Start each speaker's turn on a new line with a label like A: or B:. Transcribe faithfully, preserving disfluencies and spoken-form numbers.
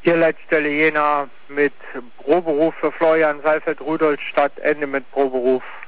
A: Hier Leitstelle Jena mit Proberuf für Florian Seifert, Rudolstadt, Ende mit Proberuf.